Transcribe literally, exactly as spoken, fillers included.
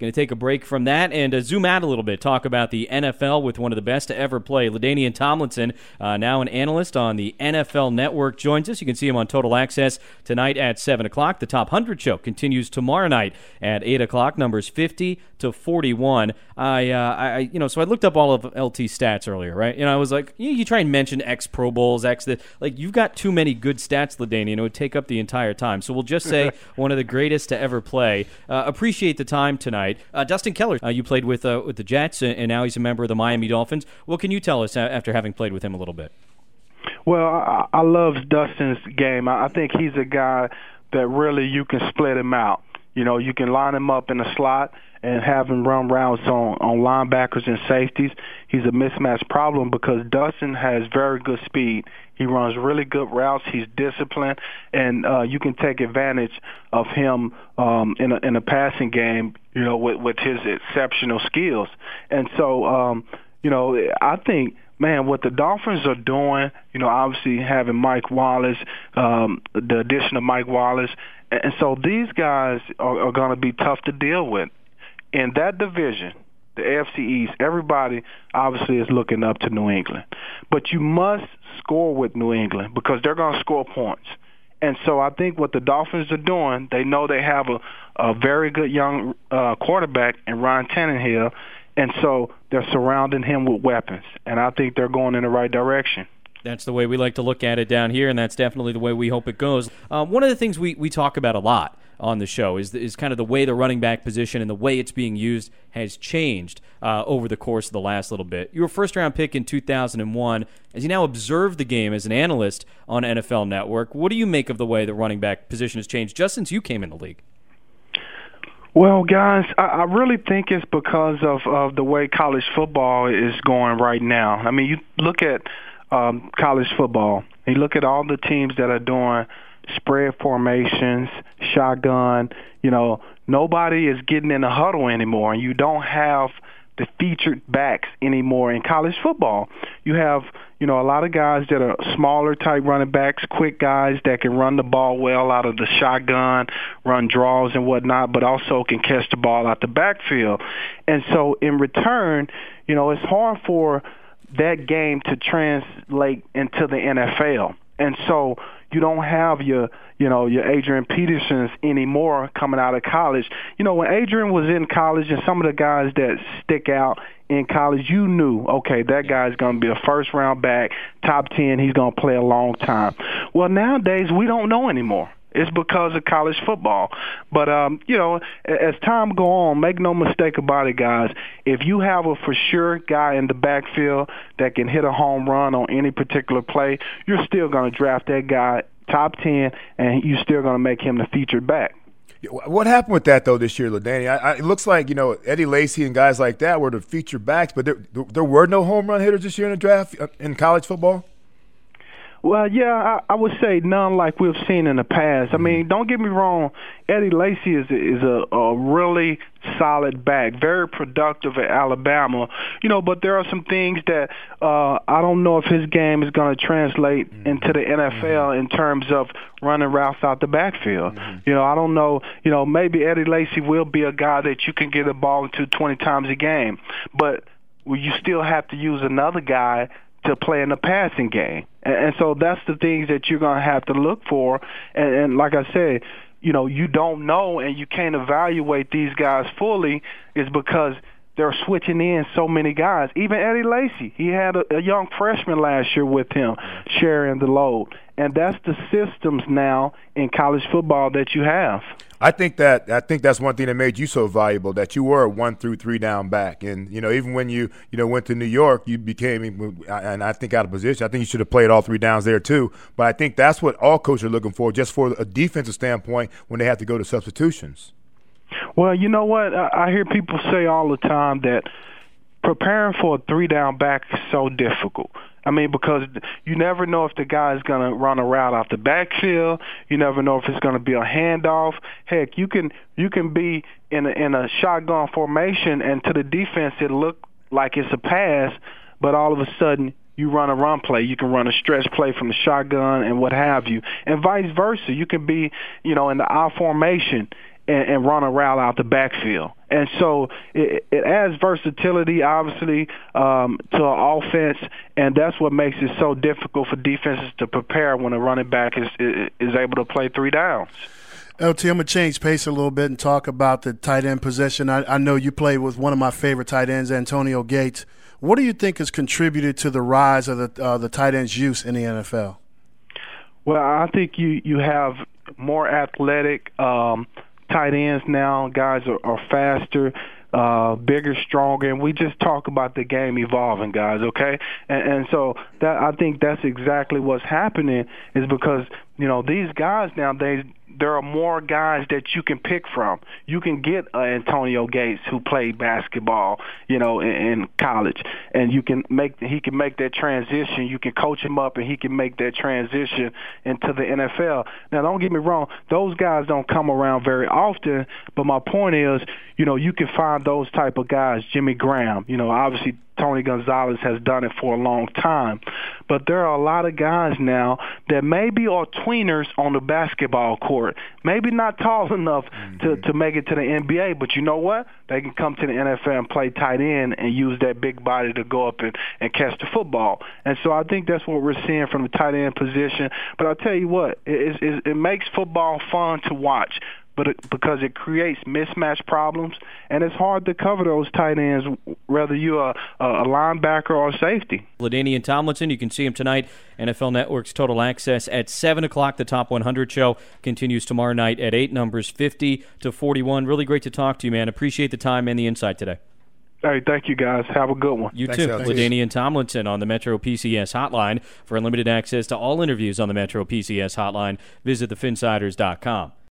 Going to take a break from that and uh, zoom out a little bit, talk about the N F L with one of the best to ever play. LaDainian Tomlinson, uh, now an analyst on the N F L Network, joins us. You can see him on Total Access tonight at seven o'clock. The Top one hundred Show continues tomorrow night at eight o'clock, numbers fifty to forty-one. I, uh, I, you know, so I looked up all of L T's stats earlier, right? You know, I was like, you, you try and mention X Pro Bowls, X this. Like, you've got too many good stats, LaDainian. It would take up the entire time. So we'll just say one of the greatest to ever play. Uh, appreciate the time tonight. Uh, Dustin Keller, uh, you played with uh, with the Jets, and now he's a member of the Miami Dolphins. What can you tell us after having played with him a little bit? Well, I, I love Dustin's game. I think he's a guy that really you can split him out. You know, you can line him up in the slot and have him run routes on, on linebackers and safeties. He's a mismatch problem because Dustin has very good speed. He runs really good routes. He's disciplined, and uh, you can take advantage of him um, in a in a passing game, you know, with, with his exceptional skills. And so, um, you know, I think, man, what the Dolphins are doing, you know, obviously having Mike Wallace, um, the addition of Mike Wallace, and so these guys are, are going to be tough to deal with. In that division, the A F C East, everybody obviously is looking up to New England. But you must score with New England because they're going to score points. And so I think what the Dolphins are doing, they know they have a, a very good young uh, quarterback in Ryan Tannehill, and so they're surrounding him with weapons. And I think they're going in the right direction. That's the way we like to look at it down here, and that's definitely the way we hope it goes. Um, one of the things we, we talk about a lot on the show is is kind of the way the running back position and the way it's being used has changed uh, over the course of the last little bit. You were a first-round pick in two thousand one. As you now observe the game as an analyst on N F L Network, what do you make of the way the running back position has changed just since you came in the league? Well, guys, I, I really think it's because of, of the way college football is going right now. I mean, you look at um, college football. You look at all the teams that are doing spread formations, shotgun. You know, nobody is getting in a huddle anymore, and you don't have the featured backs anymore in college football. You have, you know, a lot of guys that are smaller type running backs, quick guys that can run the ball well out of the shotgun, run draws and whatnot, but also can catch the ball out the backfield. And so in return, you know, it's hard for that game to translate into the N F L. And so you don't have your, you know, your Adrian Petersons anymore coming out of college. You know, when Adrian was in college and some of the guys that stick out in college, you knew, okay, that guy's going to be a first-round back, top ten, he's going to play a long time. Well, nowadays we don't know anymore. It's because of college football. But, um, you know, as time go on, make no mistake about it, guys, if you have a for sure guy in the backfield that can hit a home run on any particular play, you're still going to draft that guy top ten, and you're still going to make him the featured back. What happened with that, though, this year, LaDainian? I, I, it looks like, you know, Eddie Lacy and guys like that were the featured backs, but there, there were no home run hitters this year in the draft in college football? Well, yeah, I, I would say none like we've seen in the past. I mean, don't get me wrong, Eddie Lacy is is a, a really solid back, very productive at Alabama, you know, but there are some things that uh, I don't know if his game is going to translate mm-hmm. into the N F L mm-hmm. in terms of running routes out the backfield. Mm-hmm. You know, I don't know, you know, maybe Eddie Lacy will be a guy that you can get a ball to twenty times a game, but well, you still have to use another guy to play in the passing game. And, and so that's the things that you're going to have to look for. And, and like I said, you know, you don't know and you can't evaluate these guys fully is because they're switching in so many guys. Even Eddie Lacy, he had a, a young freshman last year with him sharing the load. And that's the systems now in college football that you have. I think that I think that's one thing that made you so valuable, that you were a one through three down back, and you know even when you you know went to New York, you became, and I think out of position. I think you should have played all three downs there too. But I think that's what all coaches are looking for, just for a defensive standpoint when they have to go to substitutions. Well, you know what? I hear people say all the time that preparing for a three down back is so difficult. I mean, because you never know if the guy is going to run a route off the backfield. You never know if it's going to be a handoff. Heck, you can you can be in a, in a shotgun formation, and to the defense it look like it's a pass, but all of a sudden you run a run play. You can run a stretch play from the shotgun and what have you, and vice versa. You can be, you know, in the I formation, and, and run a route out the backfield. And so it, it adds versatility, obviously, um, to an offense, and that's what makes it so difficult for defenses to prepare when a running back is is able to play three downs. L T, I'm going to change pace a little bit and talk about the tight end position. I, I know you played with one of my favorite tight ends, Antonio Gates. What do you think has contributed to the rise of the uh, the tight end's use in the N F L? Well, I think you, you have more athletic um, tight ends now. Guys are, are faster, uh, bigger, stronger, and we just talk about the game evolving, guys, okay? And, and so that I think that's exactly what's happening is because, you know, these guys nowadays, there are more guys that you can pick from. You can get uh, Antonio Gates, who played basketball, you know, in, in college, and you can make he can make that transition. You can coach him up, and he can make that transition into the N F L. Now, don't get me wrong; those guys don't come around very often. But my point is, you know, you can find those type of guys. Jimmy Graham, you know, obviously Tony Gonzalez has done it for a long time. But there are a lot of guys now that maybe are tweeners on the basketball court, maybe not tall enough mm-hmm. to, to make it to the N B A, but you know what? They can come to the N F L and play tight end and use that big body to go up and, and catch the football. And so I think that's what we're seeing from the tight end position. But I'll tell you what, it, it, it makes football fun to watch. But it, because it creates mismatch problems, and it's hard to cover those tight ends, whether you're a, a linebacker or a safety. LaDainian Tomlinson, you can see him tonight. N F L Network's Total Access at seven o'clock. The Top one hundred show continues tomorrow night at eight, numbers fifty to forty-one. Really great to talk to you, man. Appreciate the time and the insight today. Hey, thank you, guys. Have a good one. You Thanks, too. Alex. LaDainian Tomlinson on the Metro P C S hotline. For unlimited access to all interviews on the Metro P C S hotline, visit the finsiders dot com.